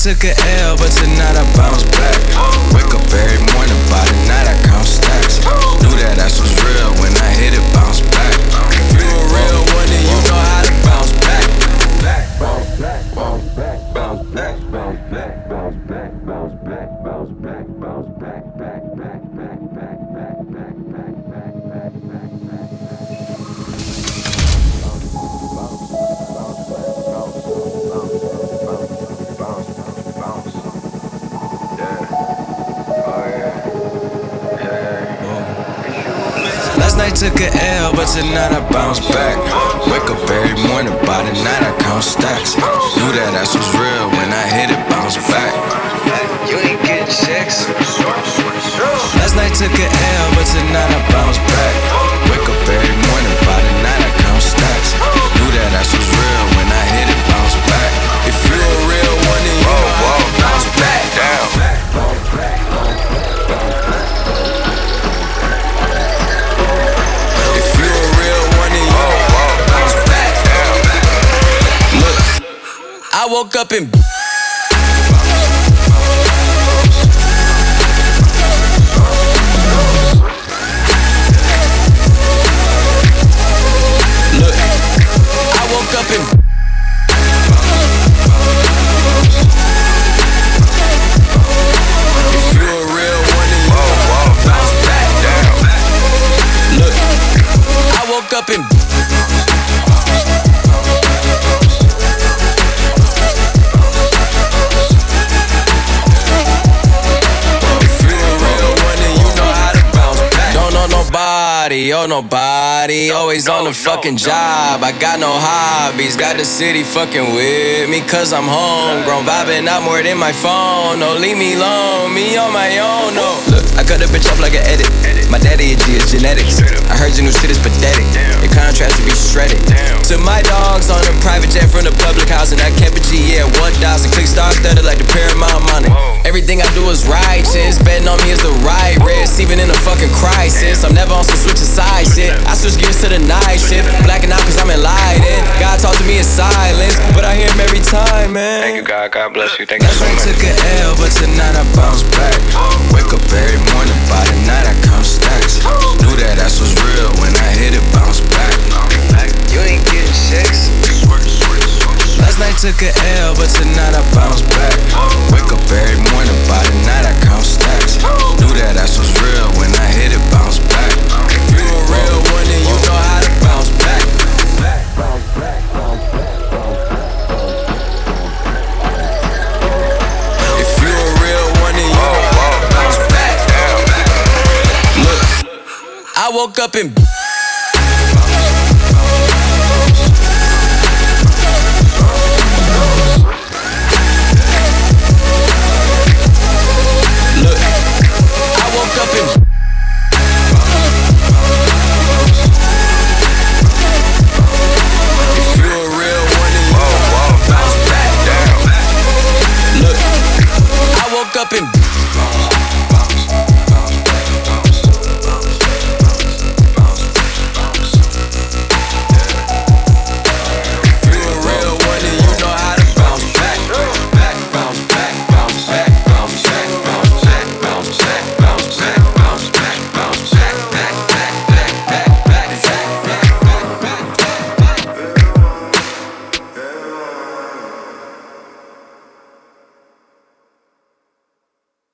took a L, but tonight I bounce back. Wake up every morning, by the night I count stacks. Knew that ass was real when I hit it, bounce back. If you a real one, then you know how to bounce back. Bounce back, bounce back, bounce back, bounce back, bounce back, bounce back, bounce back, bounce back, back, back, back, back, back, back, back, back, back, back, back. Last night took a L, but tonight I bounce back. Wake up every morning, by the night I count stacks. Knew that ass was real when I hit it, bounce back. You ain't getting checks. Last night took a L, but tonight I bounce back. Wake up every morning, by the night I count stacks. Knew that ass was real when I hit it, bounce back. If you a real one, then you know how to bounce back. Down. I woke up in look, I woke up in if you a real one, then you bounce back down. Look, I woke up in nobody, always on the fucking job. I got no hobbies, got the city fucking with me, cause I'm homegrown, vibing out more than my phone. No, leave me alone, me on my own, no. Look, I cut the bitch off like an edit. My daddy a G, it's genetics. I heard your new shit is pathetic. Your contracts to be shredded. To my dogs on a private jet from the public house, and I kept a G, yeah, 1,000. Click stars studded like the Paramount money. Everything I do is righteous, betting on me is the right risk, even in a fucking crisis. I'm never on some switching side shit. I switch gears to the night shift, blacking out cause I'm enlightened. God talk to me in silence, but I hear him every time, man. Thank you, God. God bless you. Thank you so much. Last night took a L, but tonight I bounce back. Wake up every morning, by the night I count stacks. Knew that ass was real when I hit it, bounce back. You ain't getting checks. Last night took a L, but tonight I bounce back. Wake up every morning, by the night I count stacks. Knew that ass was real when I hit it, bounce back. If you a real one, then you know how to bounce back. If you a real one, then you know how to bounce back. Look, I woke up in up in